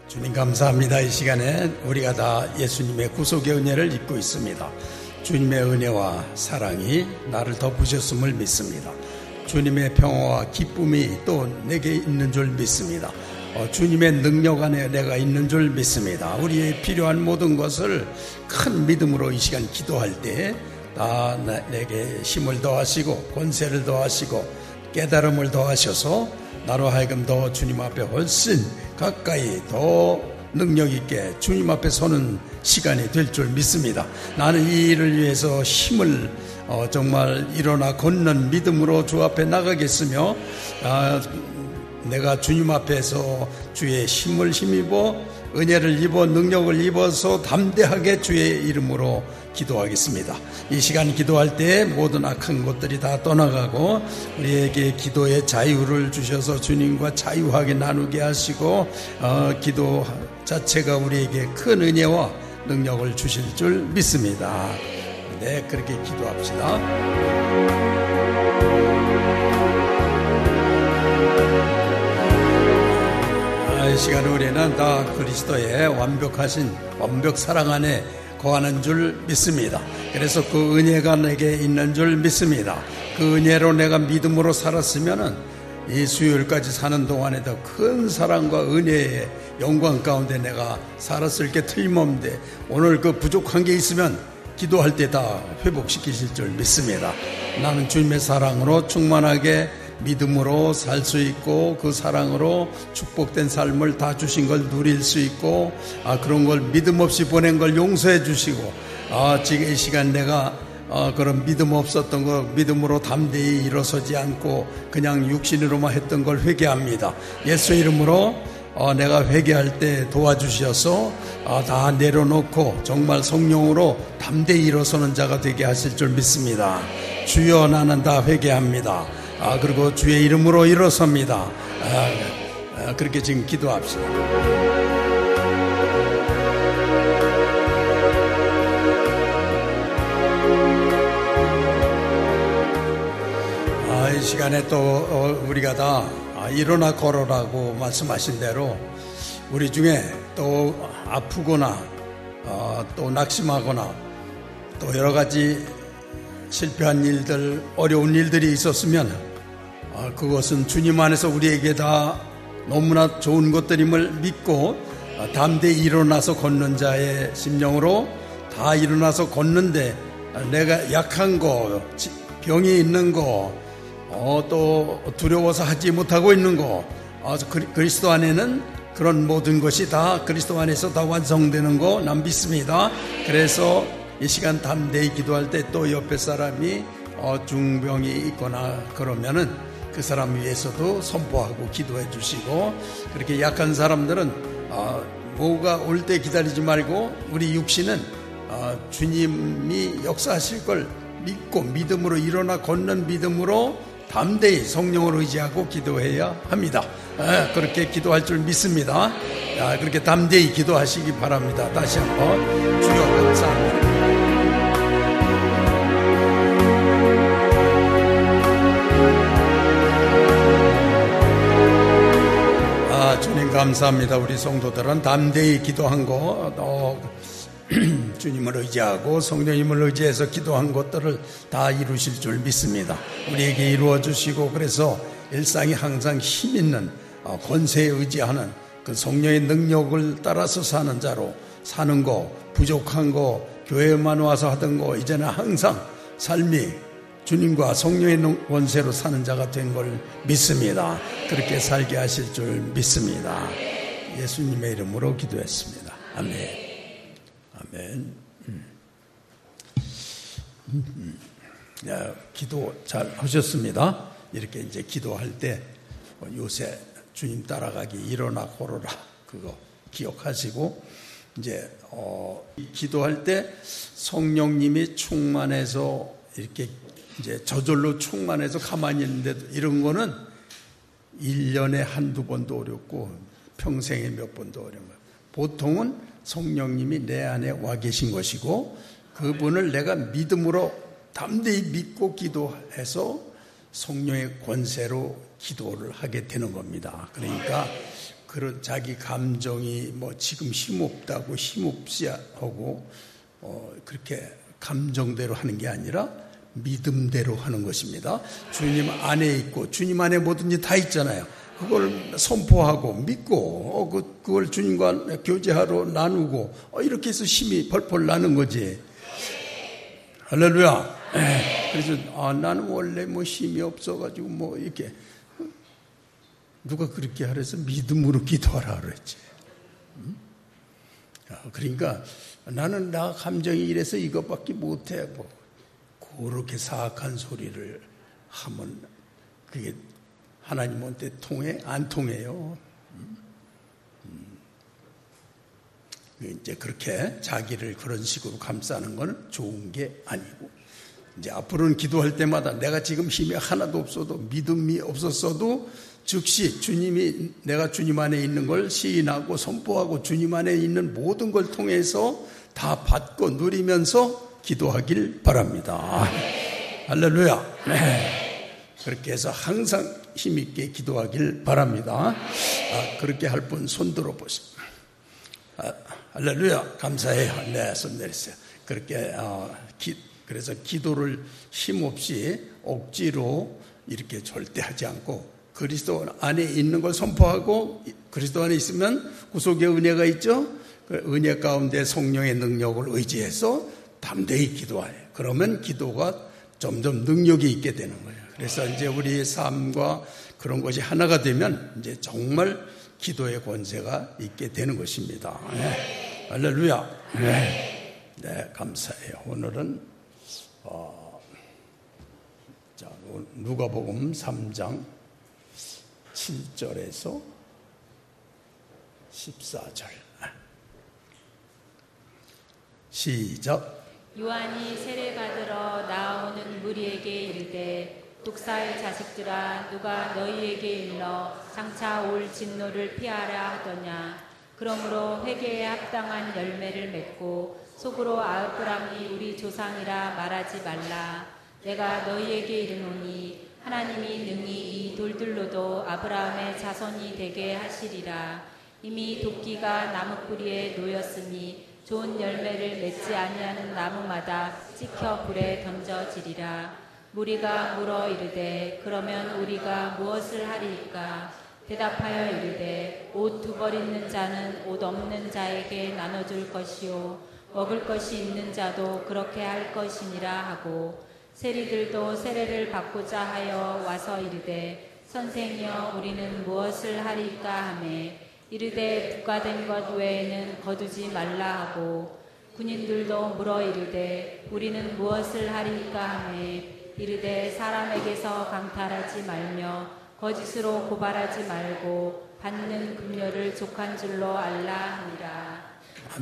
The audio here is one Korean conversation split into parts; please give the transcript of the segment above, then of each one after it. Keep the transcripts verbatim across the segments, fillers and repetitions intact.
주님 감사합니다. 이 시간에 우리가 다 예수님의 구속의 은혜를 입고 있습니다. 주님의 은혜와 사랑이 나를 덮으셨음을 믿습니다. 주님의 평화와 기쁨이 또 내게 있는 줄 믿습니다. 어, 주님의 능력 안에 내가 있는 줄 믿습니다. 우리의 필요한 모든 것을 큰 믿음으로 이 시간 기도할 때 다 내게 힘을 더하시고 권세를 더하시고 깨달음을 더하셔서 나로 하여금 더 주님 앞에 훨씬 가까이 더 능력 있게 주님 앞에 서는 시간이 될 줄 믿습니다. 나는 이 일을 위해서 힘을 어, 정말 일어나 걷는 믿음으로 주 앞에 나가겠으며 아, 내가 주님 앞에서 주의 힘을 힘입어 은혜를 입어 능력을 입어서 담대하게 주의 이름으로 기도하겠습니다. 이 시간 기도할 때 모든 악한 것들이 다 떠나가고 우리에게 기도의 자유를 주셔서 주님과 자유하게 나누게 하시고 어, 기도 자체가 우리에게 큰 은혜와 능력을 주실 줄 믿습니다. 네, 그렇게 기도합시다. 이 시간에 우리는 다 그리스도의 완벽하신 완벽 사랑 안에 거하는 줄 믿습니다. 그래서 그 은혜가 내게 있는 줄 믿습니다. 그 은혜로 내가 믿음으로 살았으면은 이 수요일까지 사는 동안에도 큰 사랑과 은혜의 영광 가운데 내가 살았을 게 틀림없는데 오늘 그 부족한 게 있으면 기도할 때 다 회복시키실 줄 믿습니다. 나는 주님의 사랑으로 충만하게 믿음으로 살 수 있고 그 사랑으로 축복된 삶을 다 주신 걸 누릴 수 있고 아, 그런 걸 믿음 없이 보낸 걸 용서해 주시고 아, 지금 이 시간 내가 아, 그런 믿음 없었던 거 믿음으로 담대히 일어서지 않고 그냥 육신으로만 했던 걸 회개합니다. 예수 이름으로 어, 내가 회개할 때 도와주셔서 어, 다 내려놓고 정말 성령으로 담대히 일어서는 자가 되게 하실 줄 믿습니다. 주여 나는 다 회개합니다. 아, 그리고 주의 이름으로 일어섭니다. 아, 아, 그렇게 지금 기도합시다. 아, 이 시간에 또 어, 우리가 다 아, 일어나 걸어라고 말씀하신 대로 우리 중에 또 아프거나 어, 또 낙심하거나 또 여러 가지 실패한 일들 어려운 일들이 있었으면 어, 그것은 주님 안에서 우리에게 다 너무나 좋은 것들임을 믿고 어, 담대히 일어나서 걷는 자의 심령으로 다 일어나서 걷는데 어, 내가 약한 거 병이 있는 거 어, 또 두려워서 하지 못하고 있는 거 어, 그리스도 안에는 그런 모든 것이 다 그리스도 안에서 다 완성되는 거 난 믿습니다. 그래서 이 시간 담대히 기도할 때 또 옆에 사람이 어, 중병이 있거나 그러면은 그 사람 위해서도 선포하고 기도해 주시고 그렇게 약한 사람들은 어, 뭐가 올 때 기다리지 말고 우리 육신은 어, 주님이 역사하실 걸 믿고 믿음으로 일어나 걷는 믿음으로 담대히 성령을 의지하고 기도해야 합니다. 에, 그렇게 기도할 줄 믿습니다. 야, 그렇게 담대히 기도하시기 바랍니다. 다시 한번 주여 감사합니다. 아, 주님 감사합니다. 우리 성도들은 담대히 기도한 거 어, 주님을 의지하고 성령님을 의지해서 기도한 것들을 다 이루실 줄 믿습니다. 우리에게 이루어 주시고 그래서 일상이 항상 힘 있는 권세에 의지하는 그 성령의 능력을 따라서 사는 자로 사는 거 부족한 거 교회만 와서 하던 거 이제는 항상 삶이 주님과 성령의 권세로 사는 자가 된 걸 믿습니다. 그렇게 살게 하실 줄 믿습니다. 예수님의 이름으로 기도했습니다. 아멘. 아멘. 음. 음. 야, 기도 잘 하셨습니다. 이렇게 이제 기도할 때 요새 주님 따라가기 일어나 걸어라 그거 기억하시고 이제 어, 기도할 때 성령님이 충만해서 이렇게 이제 저절로 충만해서 가만히 있는데도 이런 거는 일 년에 한두 번도 어렵고 평생에 몇 번도 어려운 거예요. 보통은 성령님이 내 안에 와 계신 것이고 그분을 내가 믿음으로 담대히 믿고 기도해서 성령의 권세로 기도를 하게 되는 겁니다. 그러니까 그런 자기 감정이 뭐 지금 힘없다고 힘없이 하고 어, 그렇게 감정대로 하는 게 아니라 믿음대로 하는 것입니다. 주님 안에 있고 주님 안에 뭐든지 다 있잖아요. 그걸 선포하고 믿고 어, 그, 그걸 주님과 교제하러 나누고 어, 이렇게 해서 힘이 펄펄 나는 거지. 할렐루야. 그래서 아, 나는 원래 뭐 힘이 없어가지고 뭐 이렇게 누가 그렇게 하래서 믿음으로 기도하라 그랬지. 응? 그러니까 나는 나 감정이 이래서 이것밖에 못해. 뭐 그렇게 사악한 소리를 하면 그게 하나님한테 통해? 안 통해요. 이제 그렇게 자기를 그런 식으로 감싸는 건 좋은 게 아니고, 이제 앞으로는 기도할 때마다 내가 지금 힘이 하나도 없어도, 믿음이 없었어도 즉시 주님이, 내가 주님 안에 있는 걸 시인하고 선포하고 주님 안에 있는 모든 걸 통해서 다 받고 누리면서 기도하길 바랍니다. 할렐루야. 네. 그렇게 해서 항상 힘있게 기도하길 바랍니다. 아, 그렇게 할 분 손 들어보십시오. 아, 할렐루야. 감사해요. 네, 손 내리세요. 그렇게 어, 기, 그래서 기도를 힘없이 억지로 이렇게 절대 하지 않고 그리스도 안에 있는 걸 선포하고, 그리스도 안에 있으면 구속의 은혜가 있죠. 그 은혜 가운데 성령의 능력을 의지해서 담대히 기도해요. 그러면 기도가 점점 능력이 있게 되는 거예요. 그래서 이제 우리 삶과 그런 것이 하나가 되면 이제 정말 기도의 권세가 있게 되는 것입니다. 네. 할렐루야. 네. 네, 감사해요. 오늘은 어, 자, 누가복음 삼 장 칠 절에서 십사 절. 시작. 요한이 세례받으러 나오는 무리에게 이르되 독사의 자식들아, 누가 너희에게 일러 장차 올 진노를 피하라 하더냐. 그러므로 회개에 합당한 열매를 맺고 속으로 아브라함이 우리 조상이라 말하지 말라. 내가 너희에게 이르노니 하나님이 능히 이 돌들로도 아브라함의 자손이 되게 하시리라. 이미 도끼가 나무뿌리에 놓였으니 좋은 열매를 맺지 아니하는 나무마다 찍혀 불에 던져지리라. 무리가 물어 이르되 그러면 우리가 무엇을 하리이까? 대답하여 이르되 옷 두 벌 있는 자는 옷 없는 자에게 나눠줄 것이요 먹을 것이 있는 자도 그렇게 할 것이니라 하고, 세리들도 세례를 받고자 하여 와서 이르되 선생이여 우리는 무엇을 하리이까 하매 이르되 부과된 것 외에는 거두지 말라 하고, 군인들도 물어 이르되 우리는 무엇을 하리이까 하매 이르되 사람에게서 강탈하지 말며 거짓으로 고발하지 말고 받는 금료를 족한 줄로 알라 하니라.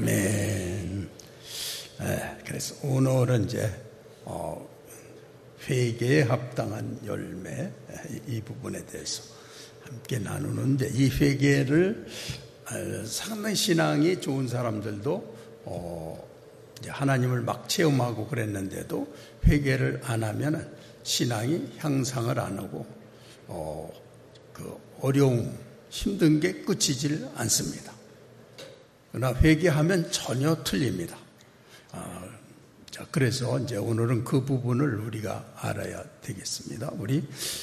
아멘. 네, 그래서 오늘은 이제 어, 회개에 합당한 열매, 이 부분에 대해서 함께 나누는데, 이 회개를 상당히 신앙이 좋은 사람들도 어, 이제 하나님을 막 체험하고 그랬는데도 회개를 안 하면 신앙이 향상을 안 하고 어, 그 어려움, 힘든 게 끝이질 않습니다. 그러나 회개하면 전혀 틀립니다. 아, 자, 그래서 이제 오늘은 그 부분을 우리가 알아야 되겠습니다. 우리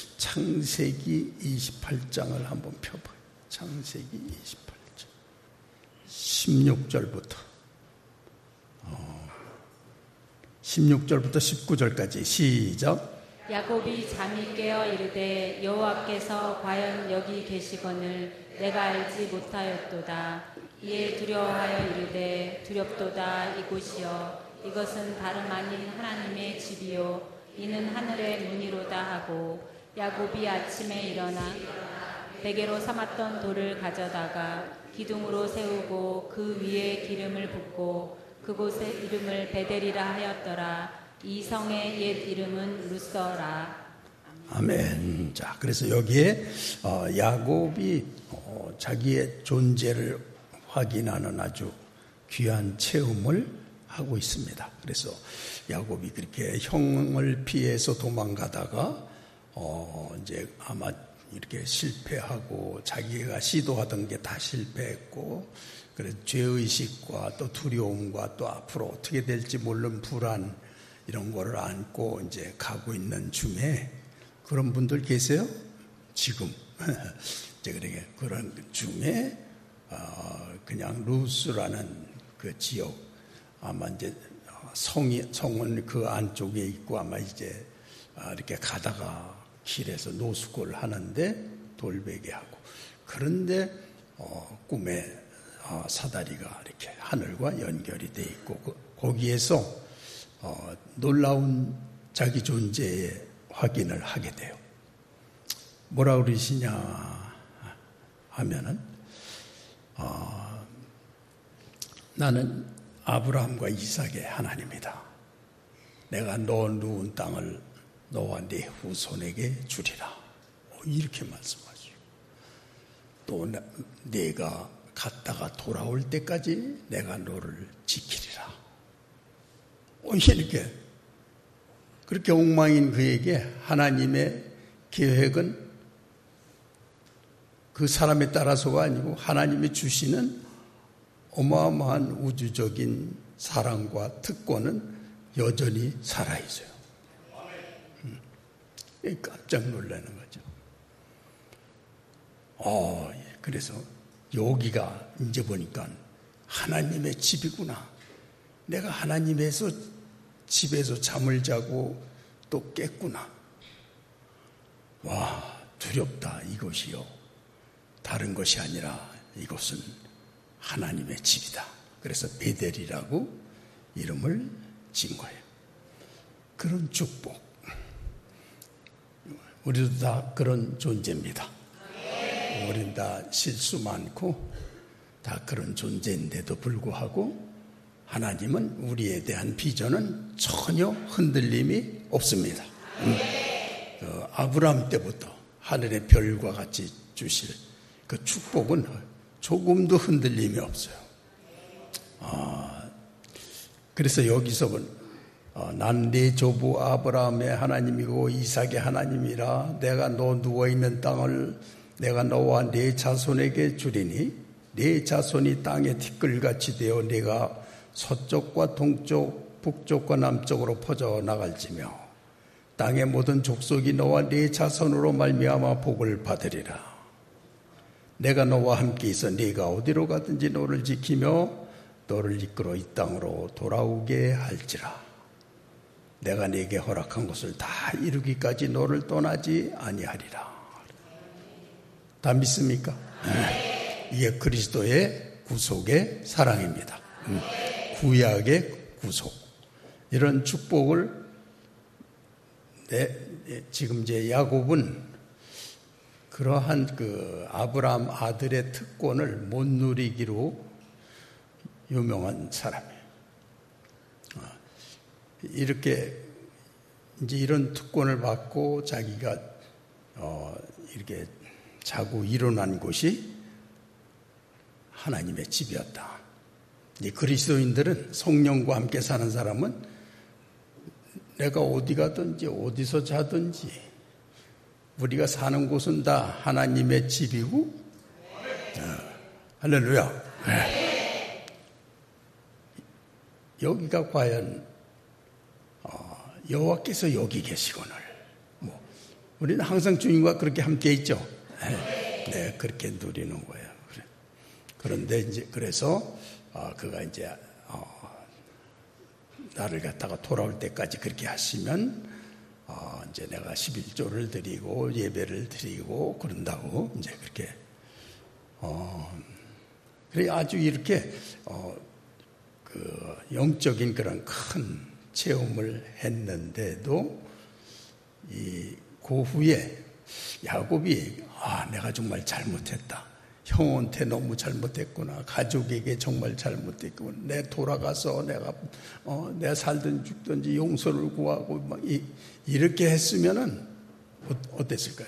창세기 이십팔 장을 한번 펴봐요. 창세기 이십팔 장 십육 절부터 어, 십육 절부터 십구 절까지 시작. 야곱이 잠이 깨어 이르되 여호와께서 과연 여기 계시거늘 내가 알지 못하였도다. 이에 두려워하여 이르되 두렵도다. 이곳이여 이것은 다름 아닌 하나님의 집이요 이는 하늘의 문이로다 하고, 야곱이 아침에 일어나 베개로 삼았던 돌을 가져다가 기둥으로 세우고 그 위에 기름을 붓고 그곳의 이름을 베델이라 하였더라. 이 성의 옛 이름은 루서라. 아멘. 자, 그래서 여기에 어, 야곱이 어, 자기의 존재를 확인하는 아주 귀한 체험을 하고 있습니다. 그래서 야곱이 그렇게 형을 피해서 도망가다가 어, 이제 아마 이렇게 실패하고 자기가 시도하던 게 다 실패했고 그래서 죄의식과 또 두려움과 또 앞으로 어떻게 될지 모르는 불안 이런 거를 안고 이제 가고 있는 중에 그런 분들 계세요? 지금 이제 그러게 그런 중에 어 그냥 루스라는 그 지역 아마 이제 성이 성은 그 안쪽에 있고 아마 이제 이렇게 가다가 길에서 노숙을 하는데 돌베개 하고 그런데 어 꿈에 어, 사다리가 이렇게 하늘과 연결이 돼 있고 그, 거기에서 어, 놀라운 자기 존재의 확인을 하게 돼요. 뭐라 그러시냐 하면은 어, 나는 아브라함과 이삭의 하나님이다. 내가 너 누운 땅을 너와 네 후손에게 주리라. 이렇게 말씀하죠. 또 내가 갔다가 돌아올 때까지 내가 너를 지키리라. 이렇게 그렇게 엉망인 그에게 하나님의 계획은 그 사람에 따라서가 아니고 하나님이 주시는 어마어마한 우주적인 사랑과 특권은 여전히 살아있어요. 음. 깜짝 놀라는 거죠. 어, 그래서 여기가 이제 보니까 하나님의 집이구나. 내가 하나님에서 집에서 잠을 자고 또 깼구나. 와, 두렵다 이것이요. 다른 것이 아니라 이것은 하나님의 집이다. 그래서 베델이라고 이름을 지은 거예요. 그런 축복. 우리도 다 그런 존재입니다. 우리는 다 실수 많고 다 그런 존재인데도 불구하고 하나님은 우리에 대한 비전은 전혀 흔들림이 없습니다. 음. 그 아브라함 때부터 하늘의 별과 같이 주실 그 축복은 조금도 흔들림이 없어요. 아, 그래서 여기서 어, 난 네 조부 아브라함의 하나님이고 이삭의 하나님이라. 내가 너 누워있는 땅을 내가 너와 네 자손에게 주리니 네 자손이 땅의 티끌같이 되어 네가 서쪽과 동쪽 북쪽과 남쪽으로 퍼져 나갈지며 땅의 모든 족속이 너와 네 자손으로 말미암아 복을 받으리라. 내가 너와 함께 있어 네가 어디로 가든지 너를 지키며 너를 이끌어 이 땅으로 돌아오게 할지라. 내가 네게 허락한 것을 다 이루기까지 너를 떠나지 아니하리라. 다 믿습니까? 네. 이게 그리스도의 구속의 사랑입니다. 음. 구약의 구속. 이런 축복을 네, 지금 이제 야곱은 그러한 그 아브라함 아들의 특권을 못 누리기로 유명한 사람이에요. 이렇게 이제 이런 특권을 받고 자기가 어 이렇게 자고 일어난 곳이 하나님의 집이었다. 이 그리스도인들은 성령과 함께 사는 사람은 내가 어디 가든지 어디서 자든지 우리가 사는 곳은 다 하나님의 집이고 어, 할렐루야. 네. 여기가 과연 어, 여호와께서 여기 계시거늘 뭐 우리는 항상 주님과 그렇게 함께 있죠. 네, 네 그렇게 누리는 거예요. 그래. 그런데 이제 그래서 어, 그가 이제 어, 나를 갖다가 돌아올 때까지 그렇게 하시면 어, 이제 내가 십일조를 드리고 예배를 드리고 그런다고 이제 그렇게 어, 그래 아주 이렇게 어, 그 영적인 그런 큰 체험을 했는데도 이 그 후에 야곱이 아 내가 정말 잘못했다. 형한테 너무 잘못했구나. 가족에게 정말 잘못했구나. 내 돌아가서 내가 어, 내가 살든 죽든지 용서를 구하고 막 이, 이렇게 했으면은 어땠을까요?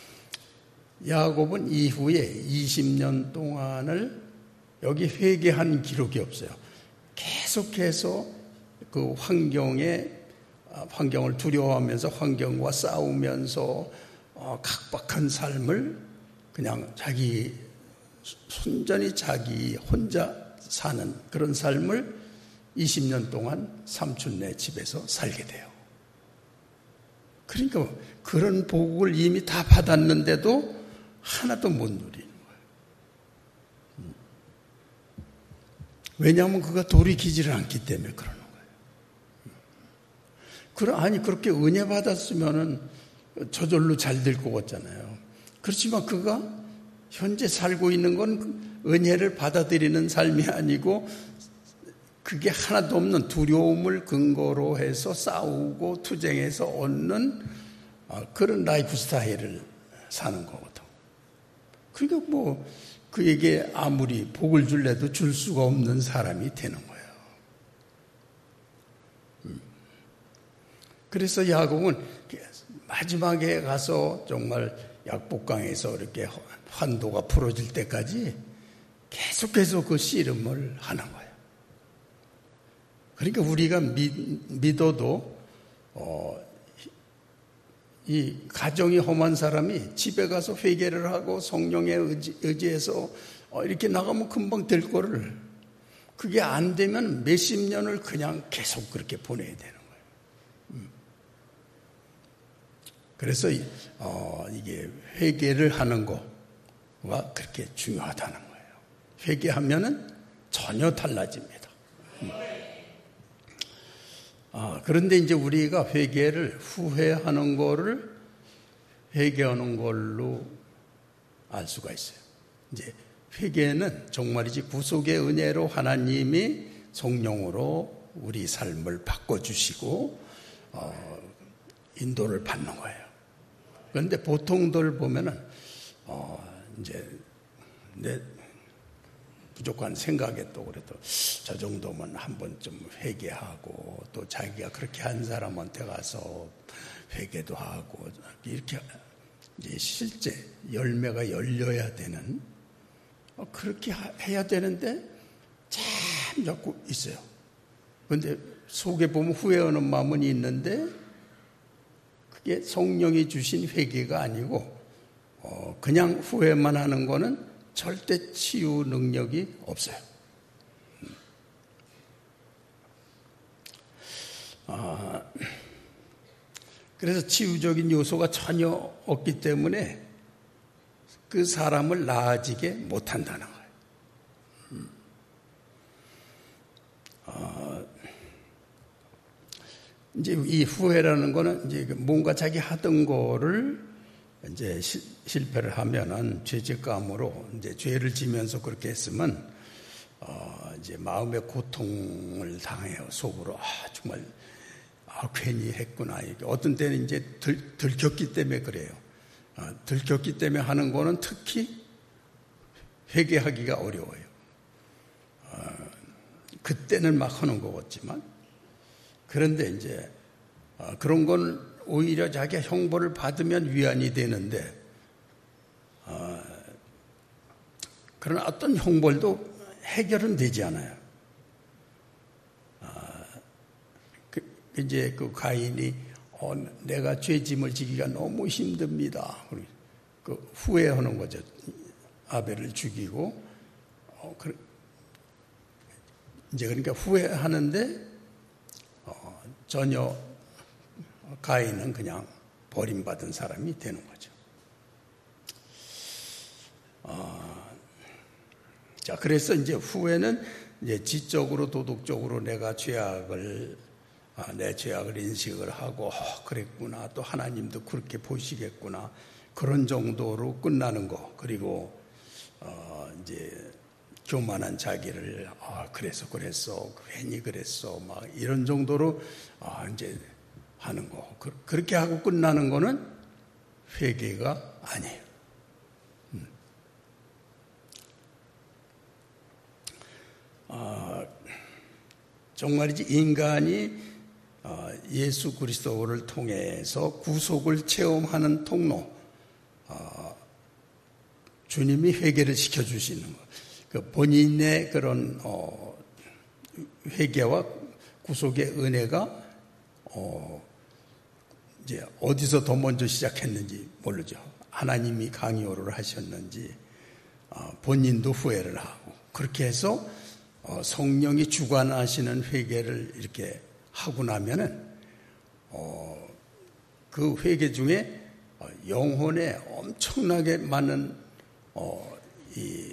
야곱은 이후에 이십 년 동안을 여기 회개한 기록이 없어요. 계속해서 그 환경에 환경을 두려워하면서 환경과 싸우면서 어, 각박한 삶을 그냥 자기 순전히 자기 혼자 사는 그런 삶을 이십 년 동안 삼촌네 집에서 살게 돼요. 그러니까 그런 복을 이미 다 받았는데도 하나도 못 누리는 거예요. 왜냐하면 그가 돌이키지를 않기 때문에 그러는 거예요. 그럼 아니 그렇게 은혜 받았으면은 저절로 잘 될 것 같잖아요. 그렇지만 그가 현재 살고 있는 건 은혜를 받아들이는 삶이 아니고 그게 하나도 없는 두려움을 근거로 해서 싸우고 투쟁해서 얻는 그런 라이프 스타일을 사는 거거든. 그러니까 뭐 그에게 아무리 복을 줄래도 줄 수가 없는 사람이 되는 거예요. 그래서 야곱은 마지막에 가서 정말 약복강에서 이렇게 환도가 풀어질 때까지 계속해서 그 씨름을 하는 거예요. 그러니까 우리가 믿, 믿어도 어, 이 가정이 험한 사람이 집에 가서 회개를 하고 성령에 의지, 의지해서 어, 이렇게 나가면 금방 될 거를 그게 안 되면 몇십 년을 그냥 계속 그렇게 보내야 되는 거예요. 음. 그래서 어, 이게 회개를 하는 거가 그렇게 중요하다는 거예요. 회개하면은 전혀 달라집니다. 음. 아, 그런데 이제 우리가 회개를 후회하는 거를 회개하는 걸로 알 수가 있어요. 이제 회개는 정말이지 구속의 은혜로 하나님이 성령으로 우리 삶을 바꿔주시고 어, 인도를 받는 거예요. 그런데 보통들 보면은 어, 이제 내 부족한 생각에 또 그래도 저 정도면 한 번쯤 회개하고 또 자기가 그렇게 한 사람한테 가서 회개도 하고 이렇게 이제 실제 열매가 열려야 되는 그렇게 해야 되는데 참 자꾸 있어요. 그런데 속에 보면 후회하는 마음은 있는데 그게 성령이 주신 회개가 아니고 어 그냥 후회만 하는 거는 절대 치유 능력이 없어요. 아, 그래서 치유적인 요소가 전혀 없기 때문에 그 사람을 나아지게 못한다는 거예요. 아, 이제 이 후회라는 거는 이제 뭔가 자기 하던 거를 이제 시, 실패를 하면은 죄책감으로 이제 죄를 지면서 그렇게 했으면 어, 이제 마음의 고통을 당해요. 속으로 아 정말 아 괜히 했구나. 이게 어떤 때는 이제 들, 들켰기 때문에 그래요. 아, 들켰기 때문에 하는 거는 특히 회개하기가 어려워요. 아, 그때는 막 하는 거겠지만 그런데 이제 아, 그런 건 오히려 자기가 형벌을 받으면 위안이 되는데 어, 그러나 어떤 형벌도 해결은 되지 않아요. 어, 그, 이제 그 가인이 어, 내가 죄짐을 지기가 너무 힘듭니다. 그 후회하는 거죠. 아벨을 죽이고 어, 그, 이제 그러니까 후회하는데 어, 전혀 가인은 그냥 버림받은 사람이 되는 거죠. 어, 자, 그래서 이제 후회는 이제 지적으로 도덕적으로 내가 죄악을 아, 내 죄악을 인식을 하고 어, 그랬구나 또 하나님도 그렇게 보시겠구나 그런 정도로 끝나는 거. 그리고 어, 이제 교만한 자기를 아, 그래서 그랬어 괜히 그랬어 막 이런 정도로 아, 이제 하는 거. 그렇게 하고 끝나는 거는 회개가 아니에요. 음. 아, 정말이지 인간이 예수 그리스도를 통해서 구속을 체험하는 통로, 주님이 회개를 시켜주시는 것. 그 본인의 그런 어, 회개와 구속의 은혜가 어, 이제 어디서 더 먼저 시작했는지 모르죠. 하나님이 강요를 하셨는지 본인도 후회를 하고 그렇게 해서 성령이 주관하시는 회개를 이렇게 하고 나면은 그 회개 중에 영혼에 엄청나게 많은 이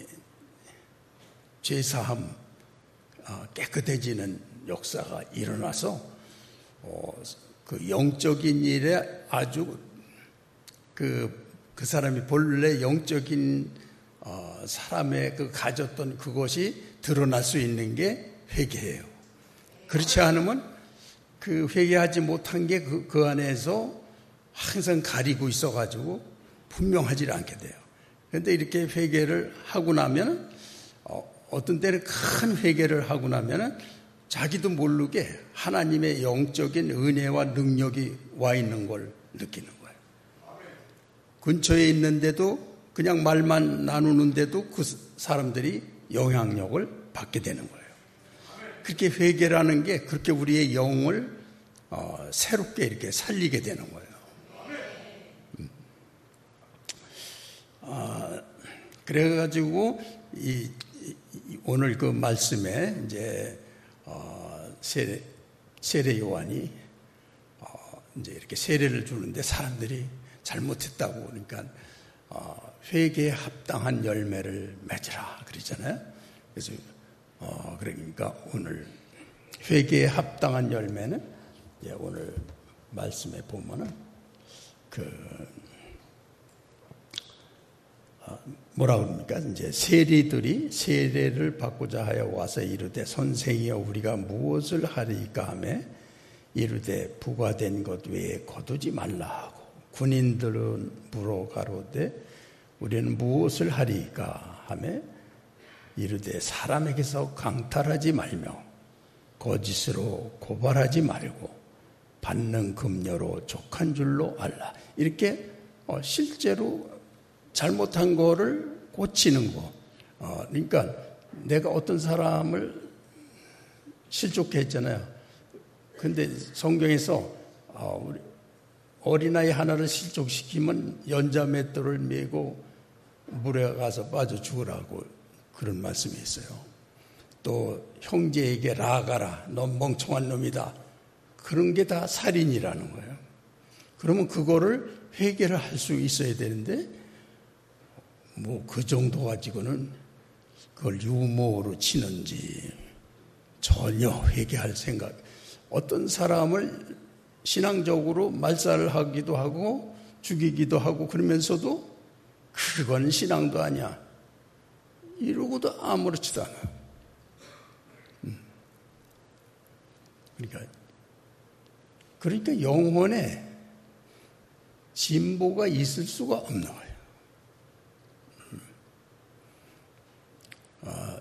죄사함, 깨끗해지는 역사가 일어나서 그 영적인 일에 아주 그, 그 사람이 본래 영적인 어, 사람의 그 가졌던 그것이 드러날 수 있는 게 회개예요. 그렇지 않으면 그 회개하지 못한 게 그 그 안에서 항상 가리고 있어가지고 분명하지 않게 돼요. 그런데 이렇게 회개를 하고 나면 어, 어떤 때는 큰 회개를 하고 나면은 자기도 모르게 하나님의 영적인 은혜와 능력이 와 있는 걸 느끼는 거예요. 근처에 있는데도 그냥 말만 나누는데도 그 사람들이 영향력을 받게 되는 거예요. 그렇게 회개라는 게 그렇게 우리의 영을 어, 새롭게 이렇게 살리게 되는 거예요. 음. 아, 그래가지고 이, 이, 오늘 그 말씀에 이제 어, 세례, 세례 요한이 어, 이제 이렇게 세례를 주는데 사람들이 잘못했다고 그러니까 어, 회개에 합당한 열매를 맺으라 그러잖아요. 그래서 어, 그러니까 오늘 회개에 합당한 열매는 이제 오늘 말씀에 보면은 그 어, 뭐라 그럽니까? 이제 세리들이 세례를 받고자 하여 와서 이르되 선생이여 우리가 무엇을 하리까 하며 이르되 부과된 것 외에 거두지 말라 하고 군인들은 물어 가로되 우리는 무엇을 하리까 하며 이르되 사람에게서 강탈하지 말며 거짓으로 고발하지 말고 받는 금료로 족한 줄로 알라. 이렇게 실제로 잘못한 거를 고치는 거. 어, 그러니까 내가 어떤 사람을 실족해 했잖아요. 근데 성경에서 어, 우리 어린아이 하나를 실족시키면 연자맷돌을 메고 물에 가서 빠져 죽으라고 그런 말씀이 있어요. 또 형제에게 라가라, 넌 멍청한 놈이다. 그런 게 다 살인이라는 거예요. 그러면 그거를 회개를 할 수 있어야 되는데 뭐 그 정도 가지고는 그걸 유머로 치는지 전혀 회개할 생각. 어떤 사람을 신앙적으로 말살하기도 하고 죽이기도 하고 그러면서도 그건 신앙도 아니야. 이러고도 아무렇지도 않아. 그러니까 그러니까 영혼에 진보가 있을 수가 없는 거예요. 아,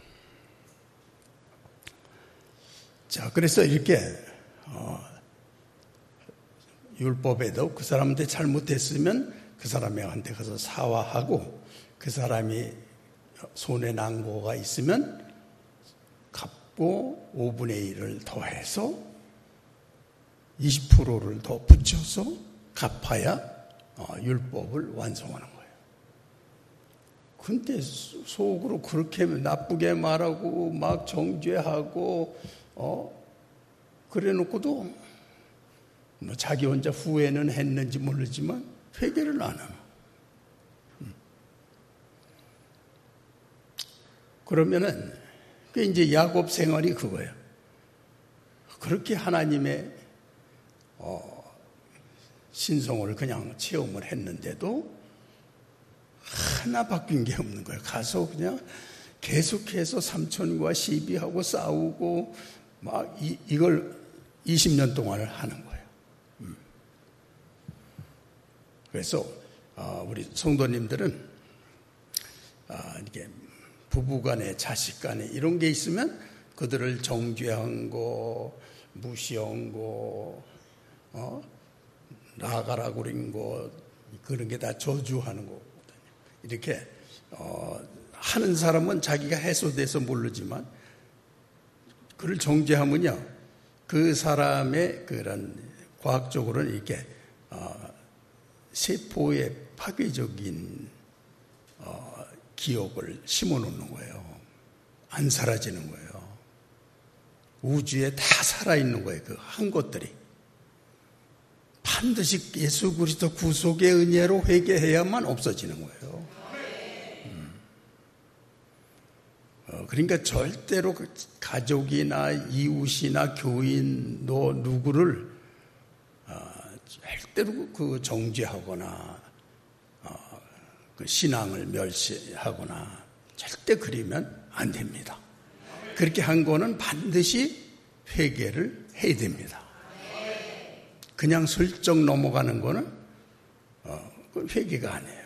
자, 그래서 이렇게 어, 율법에도 그 사람한테 잘못했으면 그 사람한테 가서 사과하고 그 사람이 손해 난거가 있으면 갚고 오분의 일을 더해서 이십 퍼센트를 더 붙여서 갚아야 어, 율법을 완성하는 거예요. 근데 속으로 그렇게 나쁘게 말하고 막 정죄하고 어 그래 놓고도 뭐 자기 혼자 후회는 했는지 모르지만 회개를 안 하나. 그러면은 그 이제 야곱 생활이 그거예요. 그렇게 하나님의 어, 신성을 그냥 체험을 했는데도 하나 바뀐 게 없는 거예요. 가서 그냥 계속해서 삼촌과 시비하고 싸우고 막 이, 이걸 이십 년 동안을 하는 거예요. 음. 그래서 어, 우리 성도님들은 어, 이렇게 부부간에 자식간에 이런 게 있으면 그들을 정죄한 거, 무시한 거, 어? 나가라고 그런 거 그런 게 다 저주하는 거거든요. 이렇게 어, 하는 사람은 자기가 해소돼서 모르지만 그를 정죄하면요 그 사람의 그런 과학적으로는 이렇게 어, 세포에 파괴적인 어, 기억을 심어놓는 거예요. 안 사라지는 거예요. 우주에 다 살아있는 거예요. 그 한 것들이. 반드시 예수 그리스도 구속의 은혜로 회개해야만 없어지는 거예요. 음. 어, 그러니까 절대로 가족이나 이웃이나 교인, 너 누구를 어, 절대로 그 정죄하거나 어, 그 신앙을 멸시하거나 절대 그러면 안 됩니다. 그렇게 한 거는 반드시 회개를 해야 됩니다. 그냥 슬쩍 넘어가는 거는 어, 회개가 아니에요.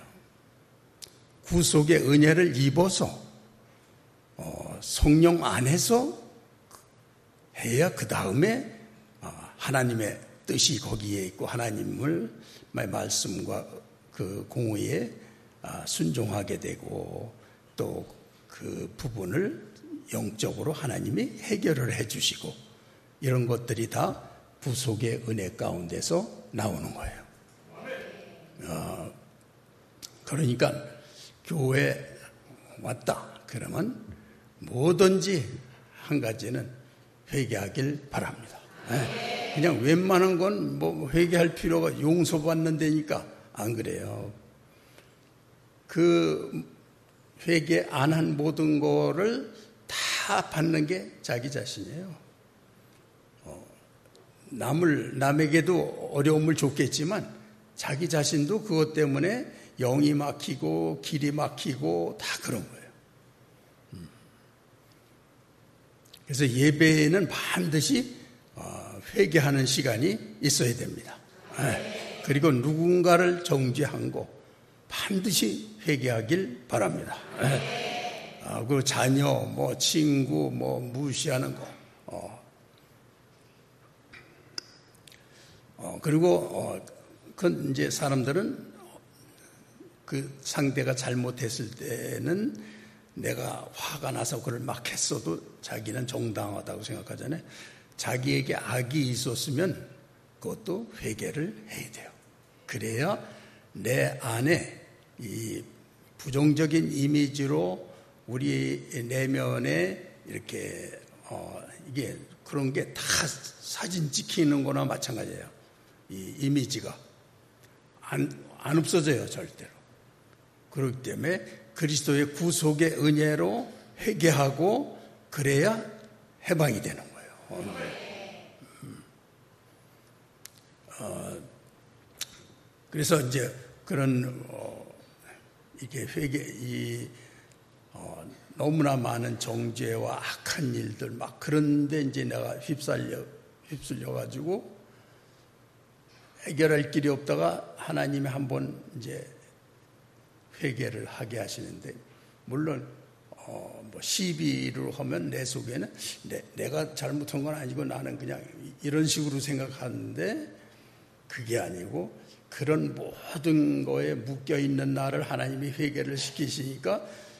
구속의 은혜를 입어서 어, 성령 안에서 해야 그 다음에 어, 하나님의 뜻이 거기에 있고 하나님을 말씀과 그 공의에 어, 순종하게 되고 또 그 부분을 영적으로 하나님이 해결을 해주시고 이런 것들이 다 구속의 은혜 가운데서 나오는 거예요. 어, 그러니까 교회 왔다 그러면 뭐든지 한 가지는 회개하길 바랍니다. 네. 그냥 웬만한 건 뭐 회개할 필요가 용서받는 데니까 안 그래요. 그 회개 안 한 모든 거를 다 받는 게 자기 자신이에요. 남을, 남에게도 어려움을 줬겠지만 자기 자신도 그것 때문에 영이 막히고 길이 막히고 다 그런 거예요. 그래서 예배에는 반드시 회개하는 시간이 있어야 됩니다. 그리고 누군가를 정죄한 거 반드시 회개하길 바랍니다. 그 자녀, 뭐 친구, 뭐 무시하는 거. 어. 어, 그리고, 어, 그, 이제 사람들은 그 상대가 잘못했을 때는 내가 화가 나서 그걸 막 했어도 자기는 정당하다고 생각하잖아요. 자기에게 악이 있었으면 그것도 회개를 해야 돼요. 그래야 내 안에 이 부정적인 이미지로 우리 내면에 이렇게, 어, 이게 그런 게 다 사진 찍히는 거나 마찬가지예요. 이 이미지가 안, 안 없어져요, 절대로. 그렇기 때문에 그리스도의 구속의 은혜로 회개하고 그래야 해방이 되는 거예요. 음. 어, 그래서 이제 그런 어, 이게 회개 이 어, 너무나 많은 정죄와 악한 일들 막 그런데 이제 내가 휩쓸려 휩쓸려 가지고. 해결할 길이 없다가 하나님이 한번 이제 회개를 하게 하시는데, 물론, 어, 뭐 시비를 하면 내 속에는 내, 내가 잘못한 건 아니고 나는 그냥 이런 식으로 생각하는데 그게 아니고 그런 모든 거에 묶여있는 나를 하나님이 회개를 시키시니까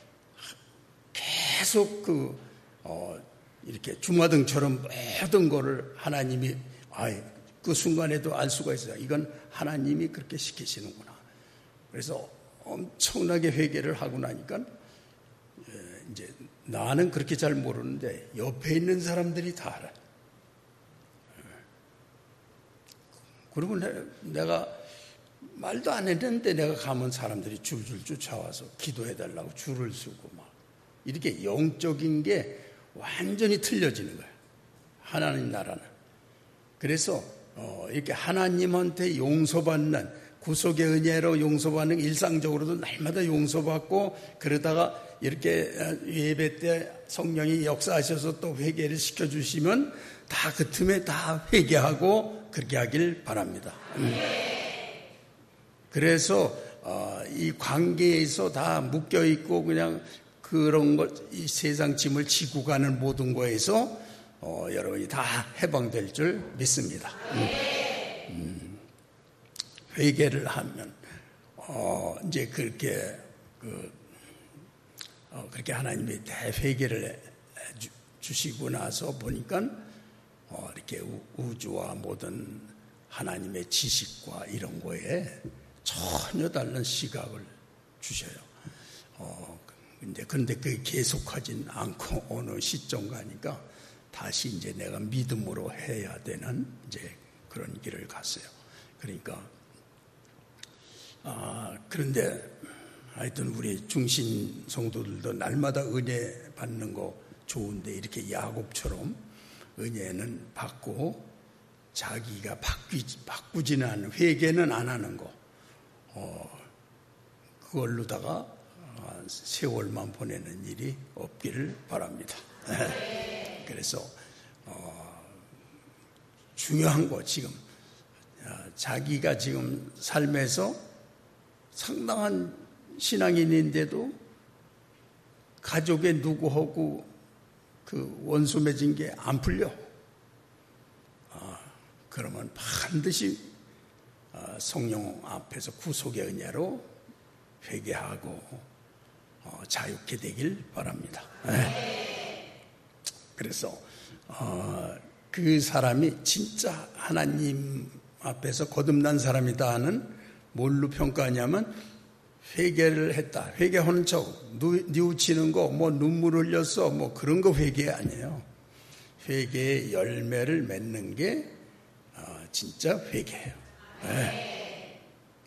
계속 그, 어, 이렇게 주마등처럼 모든 거를 하나님이, 아이, 그 순간에도 알 수가 있어요. 이건 하나님이 그렇게 시키시는구나. 그래서 엄청나게 회개를 하고 나니까 이제 나는 그렇게 잘 모르는데 옆에 있는 사람들이 다 알아요. 그리고 내가 말도 안 했는데 내가 가면 사람들이 줄줄 쫓아와서 기도해달라고 줄을 서고 막 이렇게 영적인 게 완전히 틀려지는 거예요. 하나님 나라는. 그래서 어, 이렇게 하나님한테 용서받는 구속의 은혜로 용서받는 일상적으로도 날마다 용서받고 그러다가 이렇게 예배 때 성령이 역사하셔서 또 회개를 시켜주시면 다 그 틈에 다 회개하고 그렇게 하길 바랍니다. 음. 그래서 어, 이 관계에서 다 묶여있고 그냥 그런 것, 이 세상 짐을 지고 가는 모든 거에서 어, 여러분이 다 해방될 줄 믿습니다. 음. 음. 회개를 하면 어, 이제 그렇게 그, 어, 그렇게 하나님이 대회개를 주, 주시고 나서 보니까 어, 이렇게 우주와 모든 하나님의 지식과 이런 거에 전혀 다른 시각을 주셔요. 어, 근데, 근데 그게 계속하진 않고 어느 시점 가니까 다시 이제 내가 믿음으로 해야 되는 이제 그런 길을 갔어요. 그러니까, 아, 그런데 하여튼 우리 중신 성도들도 날마다 은혜 받는 거 좋은데 이렇게 야곱처럼 은혜는 받고 자기가 바뀌, 바꾸지는 않는, 회개는 안 하는 거, 어, 그걸로다가 세월만 보내는 일이 없기를 바랍니다. 그래서 어, 중요한 거 지금 자기가 지금 삶에서 상당한 신앙인인데도 가족의 누구하고 그 원수 맺은 게 안 풀려. 아, 그러면 반드시 성령 앞에서 구속의 은혜로 회개하고 어, 자유케 되길 바랍니다. 네. 그래서 어, 그 사람이 진짜 하나님 앞에서 거듭난 사람이다 하는 뭘로 평가하냐면 회개를 했다. 회개하는 척, 뉘우치는 거, 뭐 눈물 흘렸어, 뭐 그런 거 회개 아니에요. 회개의 열매를 맺는 게 어, 진짜 회개예요. 네.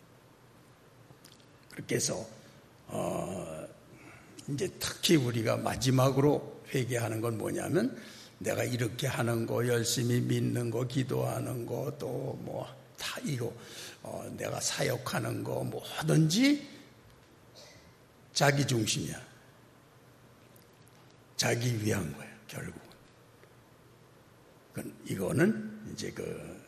그렇게 해서 어, 이제 특히 우리가 마지막으로 회개하는 건 뭐냐면 내가 이렇게 하는 거, 열심히 믿는 거, 기도하는 거, 또 뭐 다 이거 어, 내가 사역하는 거 뭐든지 자기 중심이야. 자기 위한 거예요, 결국은. 이거는 이제 그,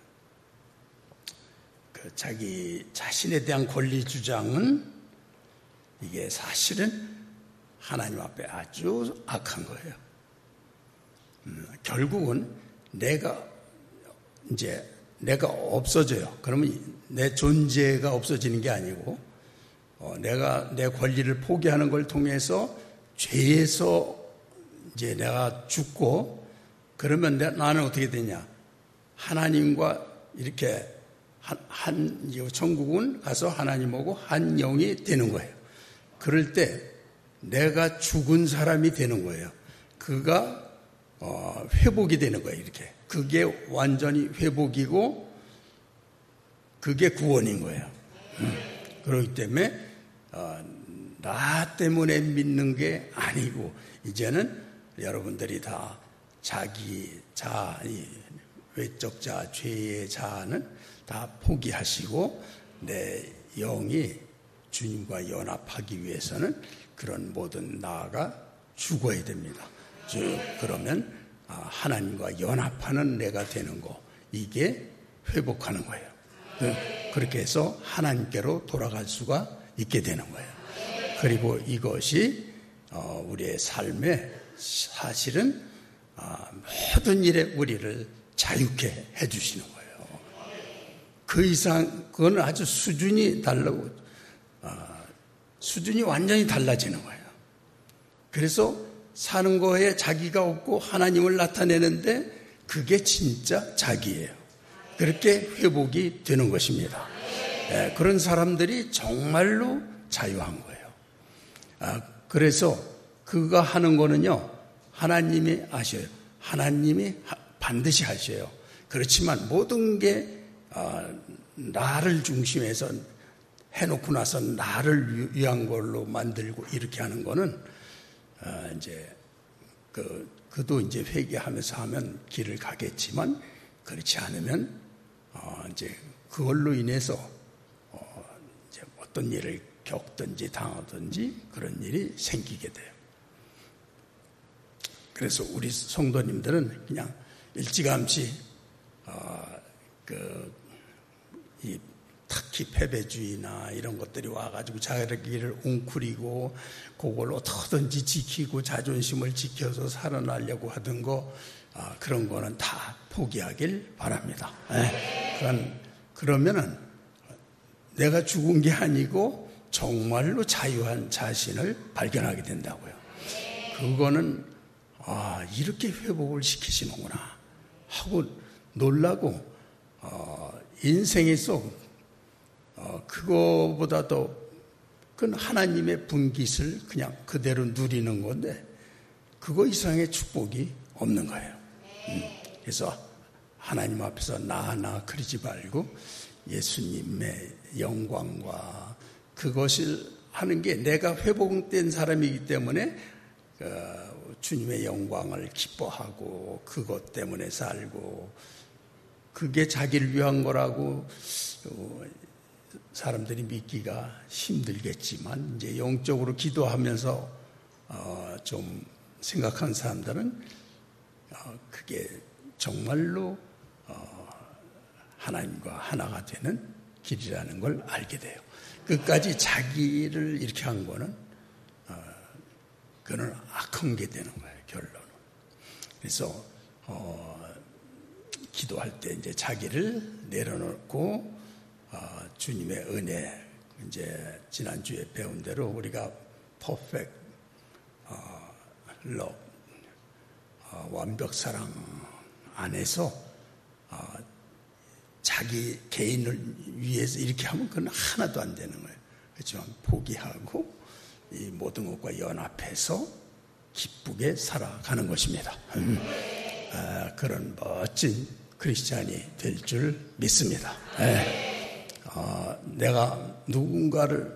그 자기 자신에 대한 권리 주장은 이게 사실은 하나님 앞에 아주 악한 거예요. 음, 결국은 내가 이제 내가 없어져요. 그러면 내 존재가 없어지는 게 아니고 어, 내가 내 권리를 포기하는 걸 통해서 죄에서 이제 내가 죽고 그러면 내, 나는 어떻게 되냐? 하나님과 이렇게 한, 한 천국은 가서 하나님하고 한 영이 되는 거예요. 그럴 때 내가 죽은 사람이 되는 거예요. 그가 어, 회복이 되는 거예요. 이렇게 그게 완전히 회복이고 그게 구원인 거예요. 음. 그렇기 때문에 어, 나 때문에 믿는 게 아니고 이제는 여러분들이 다 자기 자, 외적 자, 죄의 자는 다 포기하시고 내 영이 주님과 연합하기 위해서는 그런 모든 나가 죽어야 됩니다. 즉 그러면 하나님과 연합하는 내가 되는 거, 이게 회복하는 거예요. 그렇게 해서 하나님께로 돌아갈 수가 있게 되는 거예요. 그리고 이것이 우리의 삶에 사실은 모든 일에 우리를 자유케 해주시는 거예요. 그 이상 그건 아주 수준이 다르고 수준이 완전히 달라지는 거예요. 그래서 사는 거에 자기가 없고 하나님을 나타내는데 그게 진짜 자기예요. 그렇게 회복이 되는 것입니다. 네, 그런 사람들이 정말로 자유한 거예요. 아, 그래서 그가 하는 거는요, 하나님이 아셔요. 하나님이 하, 반드시 하셔요. 그렇지만 모든 게 아, 나를 중심에서 해놓고 나서 나를 위한 걸로 만들고 이렇게 하는 거는 아, 이제 그 그도 이제 회개하면서 하면 길을 가겠지만 그렇지 않으면 어, 이제 그걸로 인해서 어, 이제 어떤 일을 겪든지 당하든지 그런 일이 생기게 돼요. 그래서 우리 성도님들은 그냥 일찌감치 어, 그 이 특히 패배주의나 이런 것들이 와가지고 자기를 웅크리고 그걸 어떻게든지 지키고 자존심을 지켜서 살아나려고 하던 거 아, 그런 거는 다 포기하길 바랍니다. 네. 그런, 그러면은 내가 죽은 게 아니고 정말로 자유한 자신을 발견하게 된다고요. 그거는 아, 이렇게 회복을 시키시는구나 하고 놀라고 어, 인생의 속 어, 그거보다도 그건 하나님의 분깃을 그냥 그대로 누리는 건데 그거 이상의 축복이 없는 거예요. 음, 그래서 하나님 앞에서 나 나 그러지 말고 예수님의 영광과 그것을 하는 게 내가 회복된 사람이기 때문에 어, 주님의 영광을 기뻐하고 그것 때문에 살고 그게 자기를 위한 거라고 어, 사람들이 믿기가 힘들겠지만 이제 영적으로 기도하면서 어, 좀 생각한 사람들은 어, 그게 정말로 어, 하나님과 하나가 되는 길이라는 걸 알게 돼요. 끝까지 자기를 이렇게 한 거는 어, 그는 악한 게 되는 거예요. 결론은. 그래서 어, 기도할 때 이제 자기를 내려놓고 어, 주님의 은혜, 이제 지난주에 배운 대로 우리가 perfect 어, love, 어, 완벽 사랑 안에서 어, 자기 개인을 위해서 이렇게 하면 그건 하나도 안 되는 거예요. 그렇지만 포기하고 이 모든 것과 연합해서 기쁘게 살아가는 것입니다. 음, 어, 그런 멋진 크리스찬이 될 줄 믿습니다. 네. 어, 내가 누군가를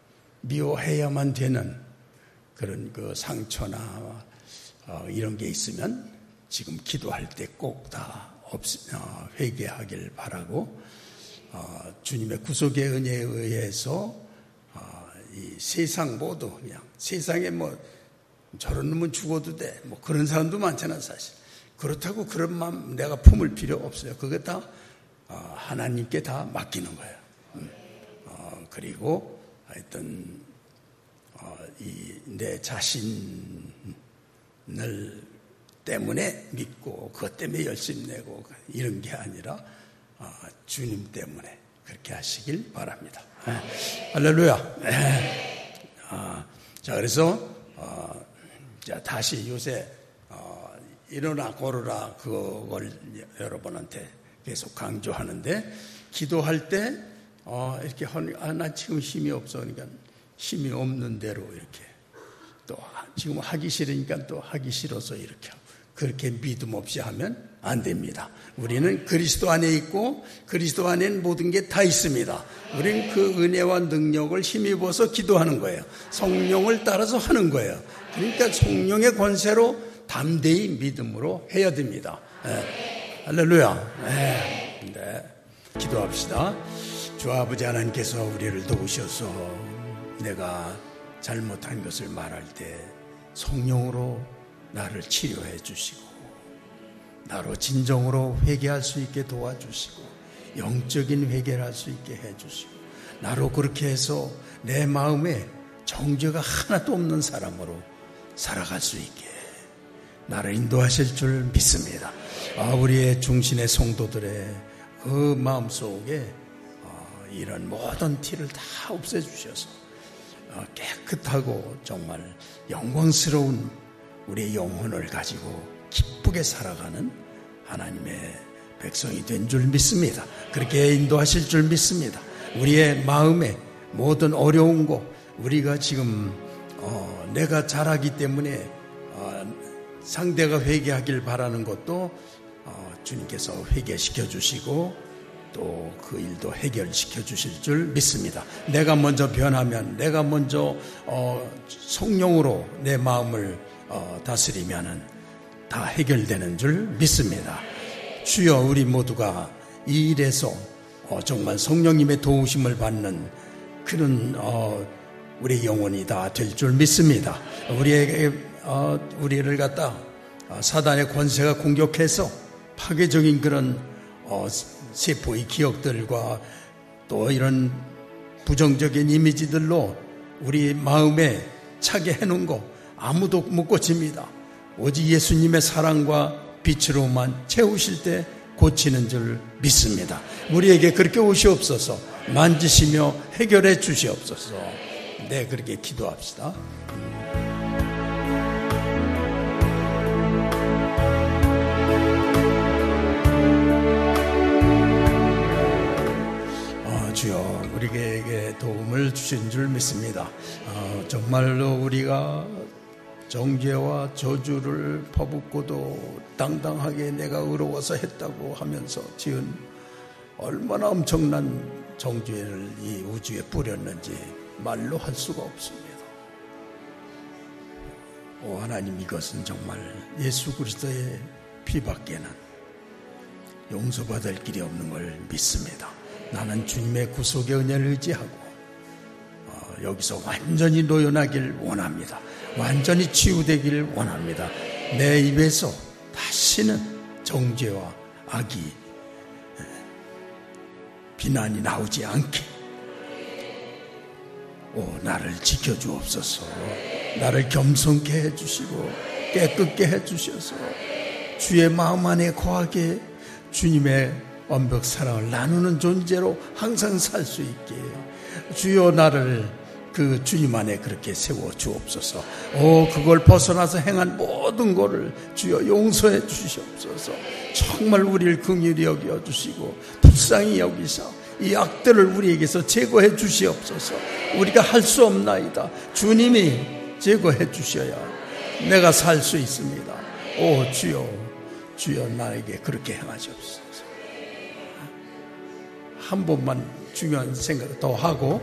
미워해야만 되는 그런 그 상처나 어, 이런 게 있으면 지금 기도할 때 꼭 다 어, 회개하길 바라고 어, 주님의 구속의 은혜에 의해서 어, 이 세상 모두 그냥 세상에 뭐 저런 놈은 죽어도 돼 뭐 그런 사람도 많잖아 사실. 그렇다고 그런 마음 내가 품을 필요 없어요. 그게 다 어, 하나님께 다 맡기는 거예요. 어, 그리고 하여튼 어, 이 내 자신을 때문에 믿고 그것 때문에 열심히 내고 이런 게 아니라 어, 주님 때문에 그렇게 하시길 바랍니다. 네. 할렐루야. 네. 어, 자 그래서 어, 자 다시 요새 어, 일어나 걸어라 그걸 여러분한테 계속 강조하는데 기도할 때 어, 이렇게 하니, 아, 나 지금 힘이 없어. 그러니까 힘이 없는 대로 이렇게 또 지금 하기 싫으니까 또 하기 싫어서 이렇게 하고 그렇게 믿음 없이 하면 안 됩니다. 우리는 그리스도 안에 있고 그리스도 안에는 모든 게 다 있습니다. 우리는 그 은혜와 능력을 힘입어서 기도하는 거예요. 성령을 따라서 하는 거예요. 그러니까 성령의 권세로 담대히 믿음으로 해야 됩니다. 네. 할렐루야. 네. 네. 기도합시다. 주 아버지 하나님께서 우리를 도우셔서 내가 잘못한 것을 말할 때 성령으로 나를 치료해 주시고 나로 진정으로 회개할 수 있게 도와주시고 영적인 회개를 할 수 있게 해 주시고 나로 그렇게 해서 내 마음에 정죄가 하나도 없는 사람으로 살아갈 수 있게 나를 인도하실 줄 믿습니다. 아, 우리의 중신의 성도들의 그 마음속에 어, 이런 모든 티를 다 없애주셔서 어, 깨끗하고 정말 영광스러운 우리의 영혼을 가지고 기쁘게 살아가는 하나님의 백성이 된 줄 믿습니다. 그렇게 인도하실 줄 믿습니다. 우리의 마음에 모든 어려운 거 우리가 지금 어, 내가 잘하기 때문에 어, 상대가 회개하길 바라는 것도 어, 주님께서 회개시켜 주시고 또 그 일도 해결시켜 주실 줄 믿습니다. 내가 먼저 변하면 내가 먼저 어, 성령으로 내 마음을 어, 다스리면은 다 해결되는 줄 믿습니다. 주여 우리 모두가 이 일에서 어, 정말 성령님의 도우심을 받는 그런 어, 우리 영혼이 다 될 줄 믿습니다. 우리에게 어, 우리를 갖다 어, 사단의 권세가 공격해서 파괴적인 그런 어, 세포의 기억들과 또 이런 부정적인 이미지들로 우리 마음에 차게 해놓은 거 아무도 못 고칩니다. 오직 예수님의 사랑과 빛으로만 채우실 때 고치는 줄 믿습니다. 우리에게 그렇게 오시옵소서. 만지시며 해결해 주시옵소서. 네, 그렇게 기도합시다. 정죄를 주신 줄 믿습니다. 어, 정말로 우리가 정죄와 저주를 퍼붓고도 당당하게 내가 의로워서 했다고 하면서 지은 얼마나 엄청난 정죄를 이 우주에 뿌렸는지 말로 할 수가 없습니다. 오 하나님, 이것은 정말 예수 그리스도의 피밖에는 용서받을 길이 없는 걸 믿습니다. 나는 주님의 구속의 은혜를 의지하고 어, 여기서 완전히 노연하길 원합니다. 완전히 치유되길 원합니다. 내 입에서 다시는 정죄와 악이 비난이 나오지 않게 오 나를 지켜주옵소서. 나를 겸손케 해주시고 깨끗게 해주셔서 주의 마음 안에 거하게 주님의 완벽 사랑을 나누는 존재로 항상 살 수 있게 주여 나를 그 주님 안에 그렇게 세워 주옵소서. 오 그걸 벗어나서 행한 모든 것을 주여 용서해 주시옵소서. 정말 우리를 긍휼히 여겨 주시고 불쌍히 여기사 이 악들을 우리에게서 제거해 주시옵소서. 우리가 할 수 없나이다. 주님이 제거해 주셔야 내가 살 수 있습니다. 오 주여, 주여 나에게 그렇게 행하시옵소서. 한 번만 중요한 생각 더 하고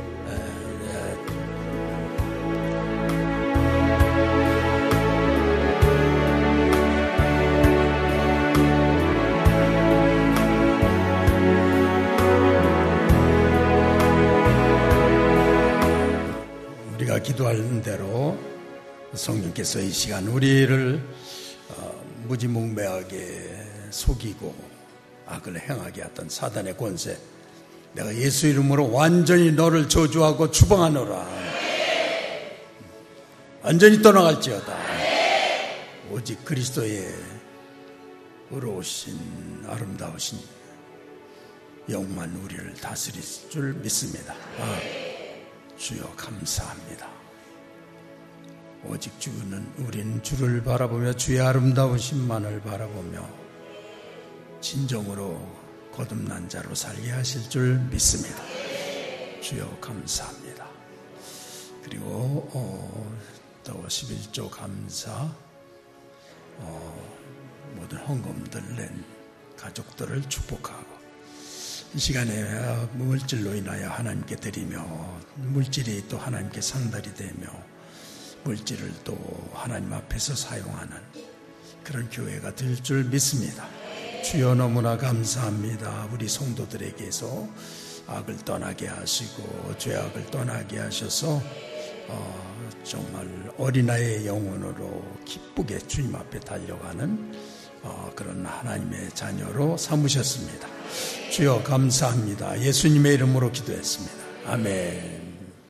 우리가 기도하는 대로 성령께서 이 시간 우리를 무지몽매하게 속이고 악을 행하게 했던 사단의 권세, 내가 예수 이름으로 완전히 너를 저주하고 추방하노라. 완전히 떠나갈지어다. 오직 그리스도의 의로우신 아름다우신 영만 우리를 다스릴 줄 믿습니다. 아, 주여 감사합니다. 오직 주는 우린 주를 바라보며 주의 아름다우신만을 바라보며 진정으로 거듭난 자로 살게 하실 줄 믿습니다. 주여 감사합니다. 그리고 어, 또 십일조 감사 어, 모든 헌금들 낸 가족들을 축복하고 이 시간에 물질로 인하여 하나님께 드리며 물질이 또 하나님께 상달이 되며 물질을 또 하나님 앞에서 사용하는 그런 교회가 될 줄 믿습니다. 주여 너무나 감사합니다. 우리 성도들에게서 악을 떠나게 하시고 죄악을 떠나게 하셔서 어, 정말 어린아이의 영혼으로 기쁘게 주님 앞에 달려가는 어, 그런 하나님의 자녀로 삼으셨습니다. 주여 감사합니다. 예수님의 이름으로 기도했습니다. 아멘.